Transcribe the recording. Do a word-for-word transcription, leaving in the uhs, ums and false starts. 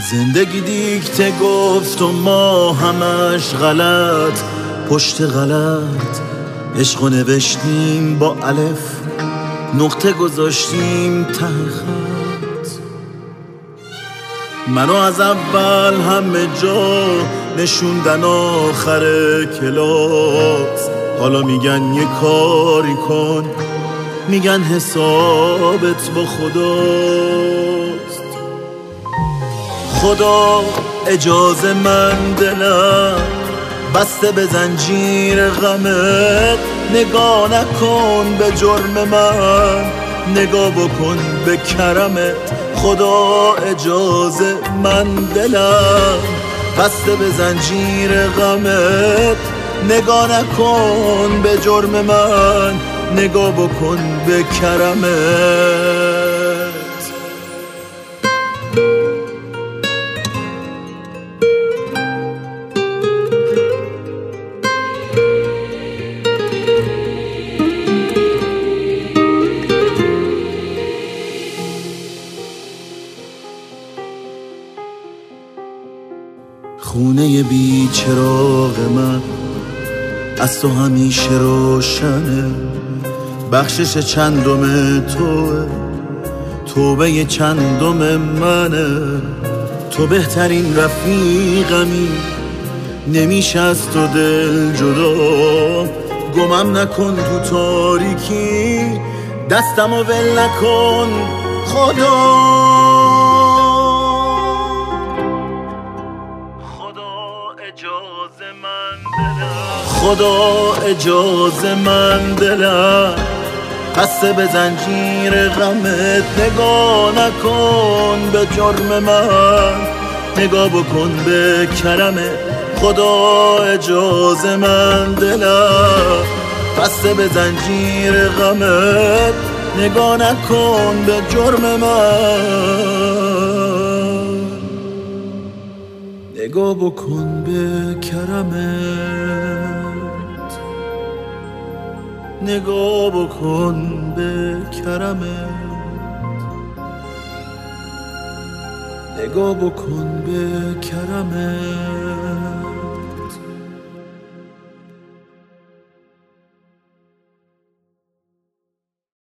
زندگی دیکته گفت و ما همش غلط پشت غلط، عشقو نوشتیم با الف، نقطه گذاشتیم ته خط. منو از اول همه جا نشوندن آخر کلاس، حالا میگن یه کاری کن، میگن حسابت با خداست. خدا اجازه من دلم بسته به زنجیر غمت، نگاه نکن به جرم من، نگاه بکن به کرمت. خدا اجازه من دلم بسته به زنجیر غمت، نگاه نکن به جرم من، نگاه بکن به کرمت. خونه بی چراغ من از تو همیشه روشنه، بخشش چندم توه، توبه چندم منه. تو بهترین رفیقمی، نمیشه از تو دل جدا. گمم نکن تو تاریکی، دستمو ول نکن خدا. خدا اجازه من دلم بسته به زنجیر غمت، نگاه نکن به جرم من، نگاه بکن به کرمت. خدا اجازه من دلم بسته به زنجیر غمت، نگاه نکن به جرم من، نگاه بکن به کرمت، نگاه بکن به کرمت، نگاه بکن به کرمت.